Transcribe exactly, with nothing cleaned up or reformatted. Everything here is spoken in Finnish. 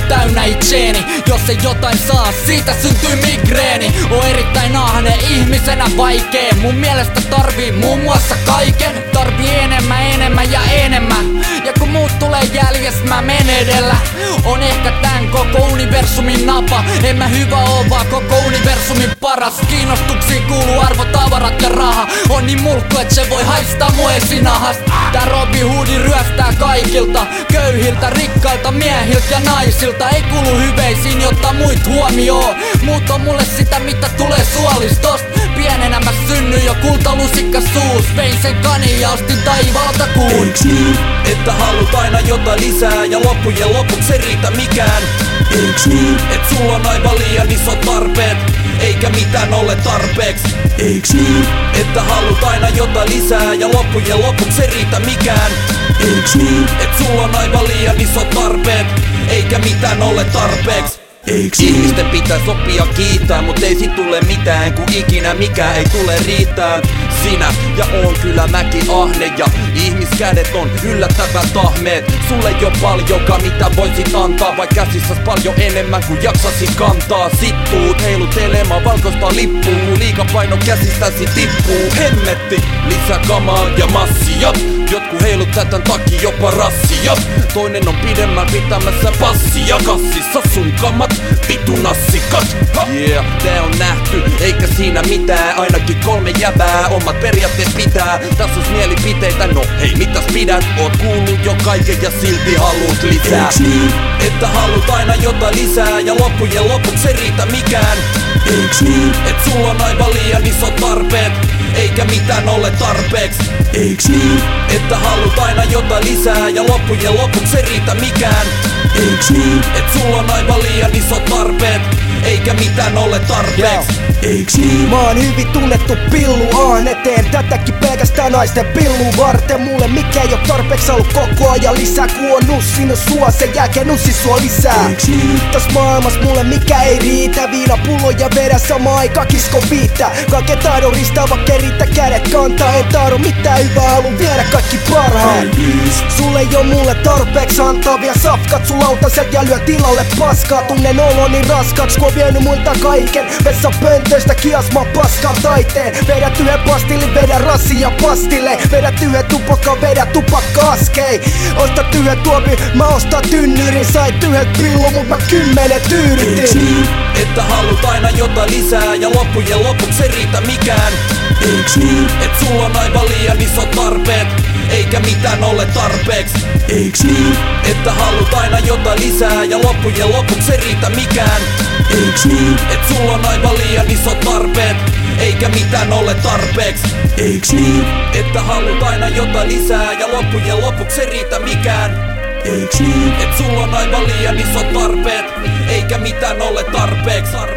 täynnä itseeni. Jos ei jotain saa, siitä syntyy migreeni. On erittäin ahne, ihmisenä vaikee. Mun mielestä tarvii muun muassa kaiken. Tarvii enemmän, enemmän ja enemmän. Ja kun muut tulee jäljes, mä menen edellä. On ehkä tän koko universumin napa. En mä hyvä oo, vaan koko universumin paras. Kiinnostuksiin kuuluu arvo, tavarat ja raha. On niin mulkku, et se voi haistaa mun esinahast. Tää Robin Hoodi ryöstää kaikilta. Köyhiltä, rikkailta, miehiltä ja naisilta. Ei kuulu hyveisiin, jotta muit huomioo. Muut on mulle sitä, mitä tulee suolistosta. Pienenä mä synnyin jo kultalusikka suus. Vein sen kanin ja ostin taivaalta kuun. Eiks niin, että haluut aina jotain lisää ja loppujen lopuksi ei riitä mikään? Eiks niin, et sulla on aivan liian isot tarpeet eikä mitään ole tarpeeks? Eiks niin, että haluut aina jotain lisää ja loppujen lopuksi ei riitä mikään? Eiks niin, et sulla on aivan liian isot tarpeet eikä mitään ole tarpeeks? Eiks ihmisten pitää sopia kiittää, mut ei sit tule mitään, kun ikinä mikään ei tule riittää. Sinä ja on kyllä mäkin ahne ja ihmiskädet on yllättävän tahmeet. Sulle ei oo paljonkaan mitä voisit antaa, vai käsissäs paljon enemmän kuin jaksasit kantaa. Sittuut heilutelemaan valkoista lippuu, kun liikapaino käsistäsi tippuu. Hemmetti, lisää kamaa ja massia. Jotkut heilut tätän takia jopa rassia. Toinen on pidemmän pitämässä passia. Kassissa sun kamat, vitu nassikat. Yeah, tää on nähty, eikä siinä mitään. Ainakin kolme jäbää, omat periaatteet pitää. Tässä on mielipiteitä, no hei mitäs pidät? Oot kuullut jo kaiken ja silti haluut lisää. Eiks niin, että haluut aina jotain lisää ja loppujen lopuksi ei riitä mikään? Eiks niin, et sulla on aivan liian isot tarpeet eikä mitään ole tarpeeks? Eiks niin, että haluut aina jotain lisää ja loppujen lopuksi ei riitä mikään? Eiks niin, et sulla on aivan liian isot tarpeet eikä mitään ole tarpeeks? Eiks niin? Mä oon hyvin tunnettu pillu ahne. Teen tätäkin pelkästään naisten pillun varten. Mulle mikä ei oo tarpeeks ollut koko ajan lisää. Kun on nussinut sua, sen jälkeen nussi sua lisää. Eiks niin? Täs maailmas mulle mikä ei riitä. Viinapullo ja vedä sama aika kisko viittä. Kaiken taidon ristaa vaikka riitä kädet kantaa. En tahdo mitään hyvää, halun viedä kaikki parhaan. Sulle ei oo mulle tarpeeks antaa. Vielä safkat sun lautaset ja lyö tilalle paskaa. Tunnen oloni raskaaks kun on vienyt multa kaiken. Vessa pöntöistä kiasmaa paskan taiteen. Vedät yhden pastillin, vedä rassi ja pastille. Vedät yhden tupakka, vedä tupakka askei. Ostat yhden tuopi, mä ostan tynnyrin. Sait yhden pillu, mut mä kymmenen tyydytin. Eiks niin, että haluut aina jotain lisää ja loppujen lopuksi ei riitä mikään? Eiks niin, et sulla on aivan liian isot tarpeet eikä mitään ole tarpeeks? Eiks niin, että haluut aina jotain lisää ja loppujen lopuksi ei riitä mikään? Eiks niin, et sulla on aivan liian isot tarpeet eikä mitään ole tarpeeks? Eiks niin, että haluut aina jotain lisää ja loppujen lopuksi ei riitä mikään? Eiks niin, et sulla on aivan liian isot tarpeet eikä mitään ole tarpeeks?